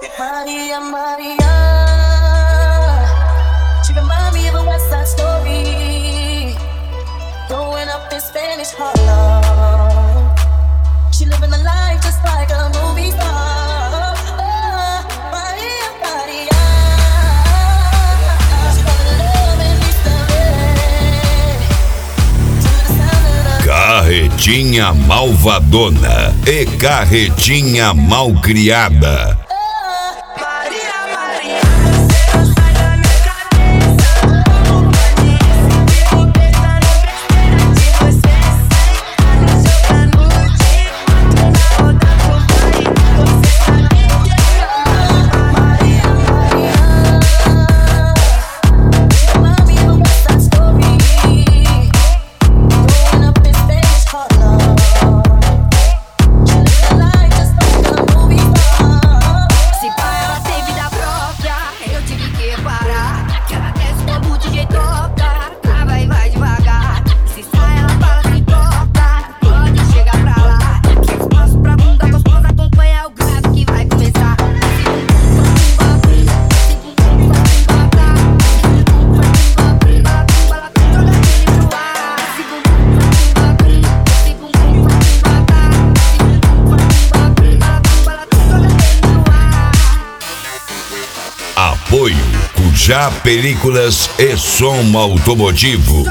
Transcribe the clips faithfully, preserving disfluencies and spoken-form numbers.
Maria, Maria, she remind me of a West Side Story, growing up in Spanish Harlem. She living a life just like a movie star. Oh, Maria, Maria, she fell in love in East L A to the sound of the Carretinha malvadona e carretinha malcriada. Apoio Cujá Películas e Som Automotivo.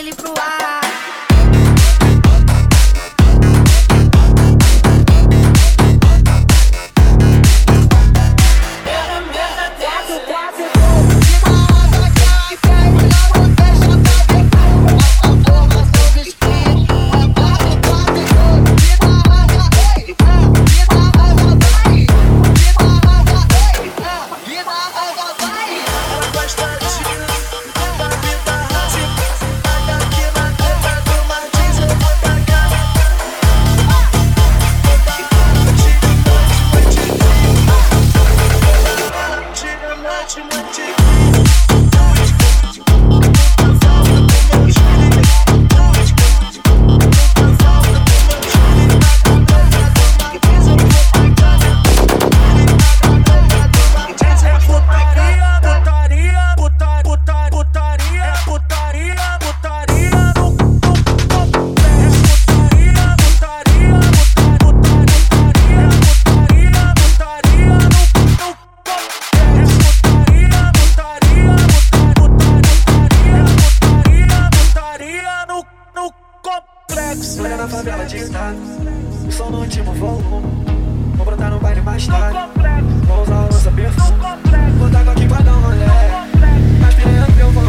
Olha na favela de estado, o som no último volume. Vou brotar no baile mais tarde, vou usar o lança perfume. Vou dar aqui pra dar um rolê, mas piranha que eu vou.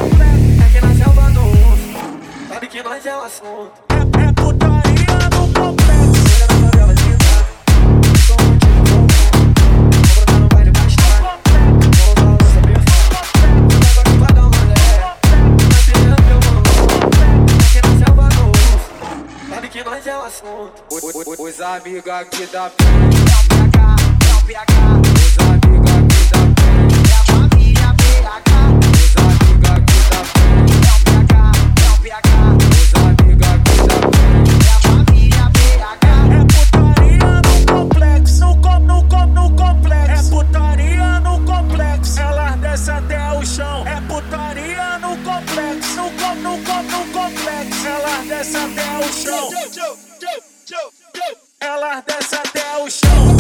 É que na selva do urso, sabe que nós é o assunto. É, é putaria no complexo. Olha na favela de estado, o som no último volume. Vou brotar no baile mais tarde, vou usar o lança perfume. Vou dar aqui pra dar um rolê, mas piranha que eu vou. É que na selva do urso, sabe que nós é o assunto. Os amigos aqui da frente, é o P H, é o P H. Os amigos aqui da frente, é a família P H. Os amigos aqui da frente, é o P H, é o P H. Os amigos aqui da frente, é a família P H. É putaria no complexo, no com, no com, no complexo. É putaria no complexo, elas descem até o chão. É putaria no complexo, no com, no com, no complexo. Elas descem até o chão. Elas descem até o chão.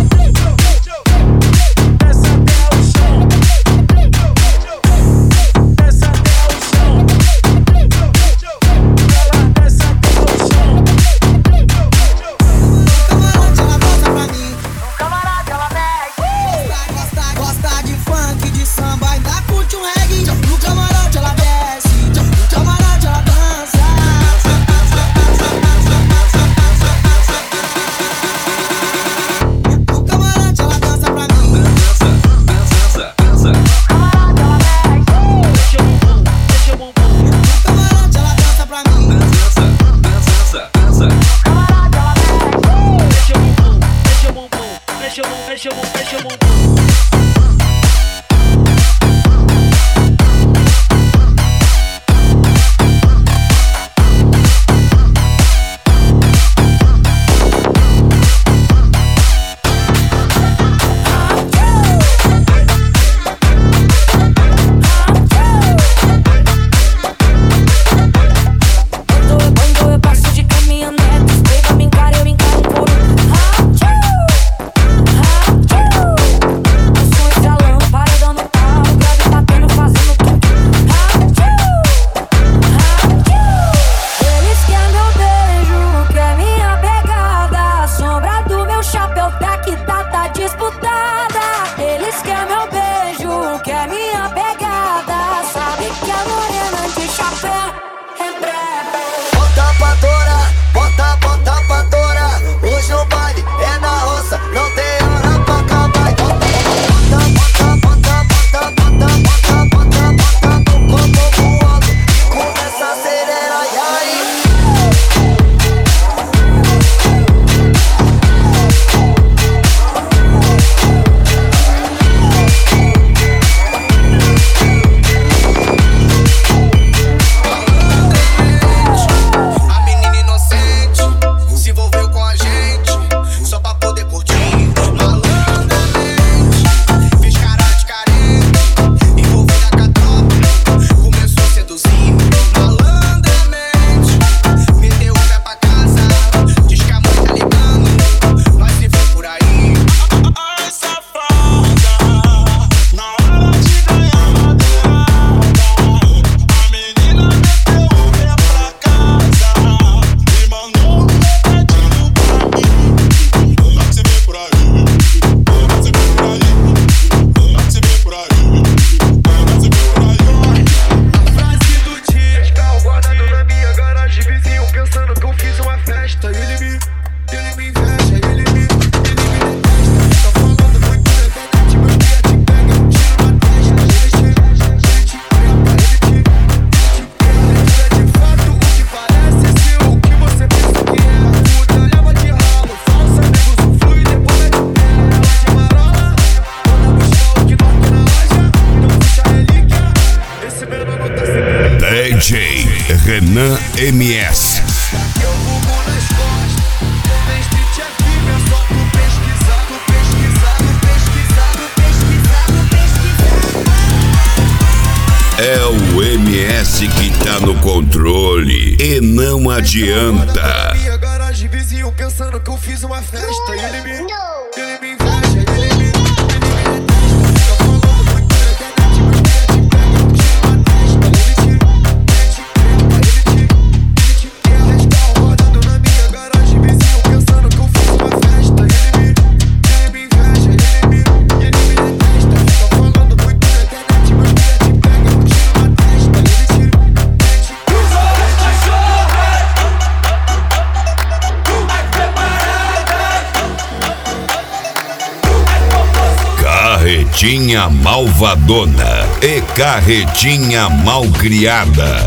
Desce até o chão. Desce até o chão. Elas descem até o chão. No camarada ela mexe. Gosta, gosta de funk, de samba, ainda curte um reggae. No camarote ela desce, no camarote ela dança. Mexe o bumbum, mexe o bumbum. Renan M S. Eu bugo nas costas, não tem street é firme, é só tu pesquisar, tu pesquisar, tu pesquisar, tu pesquisar, tu pesquisar. É o M S que tá no controle e não adianta. Minha garagem, vizinho pensando que eu fiz uma festa. E ele me, ele me inveja, ele me, ele me detesta. Fica falando muito na internet, mas quer te pega, eu tiro uma testa. Ele te, ele te, ele te, ele te quer. Dez carros rodando na minha garagem, vizinho pensando que eu fiz uma festa. E ele me, ele me inveja, ele me, ele me detesta. Fica falando muito na internet, mas quer te pega, eu tiro uma testa. Ele te, ele te, Carretinha malvadona e carretinha malcriada.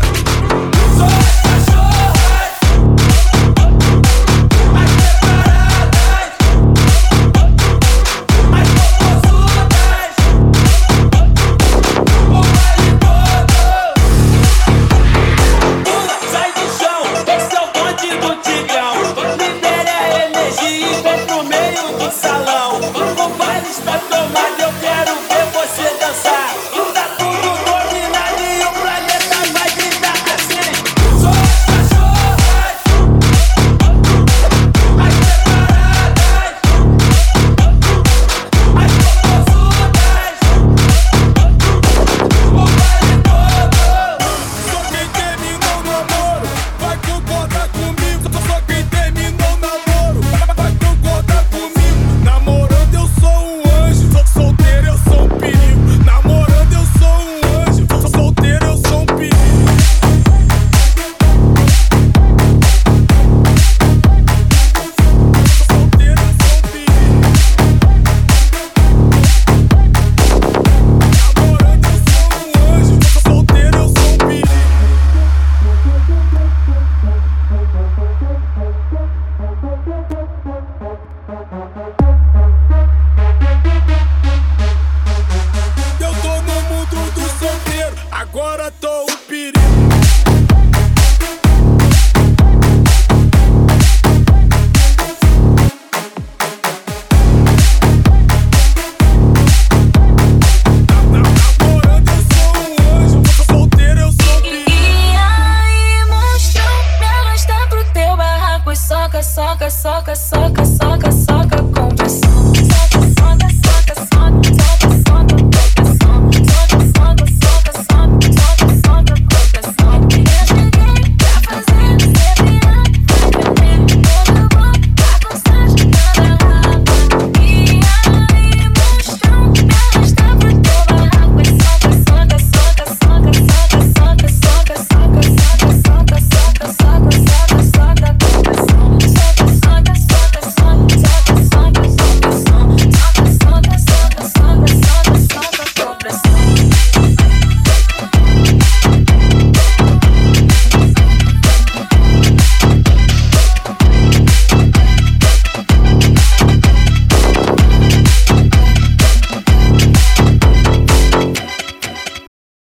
Sai do chão, esse é o bonde do Tigrão. Libere a energia e vem pro meio do salão. O baile está tomado, eu quero